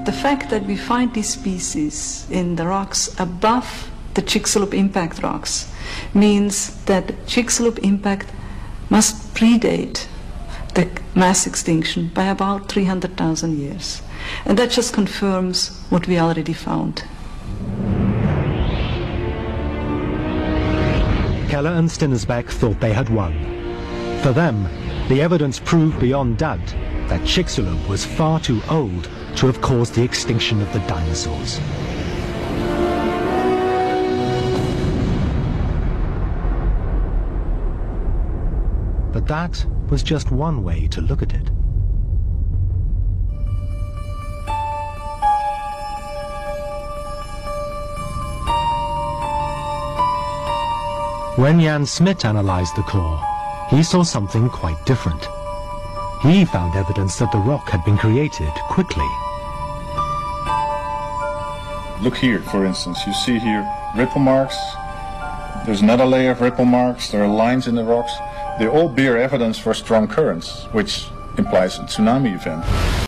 The fact that we find these species in the rocks above the Chicxulub impact rocks means that Chicxulub impact must predate the mass extinction by about 300,000 years. And that just confirms what we already found. Keller and Stinnersbeck thought they had won. For them, the evidence proved beyond doubt that Chicxulub was far too old to have caused the extinction of the dinosaurs. But that was just one way to look at it. When Jan Smit analyzed the core, he saw something quite different. He found evidence that the rock had been created quickly. Look here, for instance. You see here ripple marks. There's another layer of ripple marks. There are lines in the rocks. They all bear evidence for strong currents, which implies a tsunami event.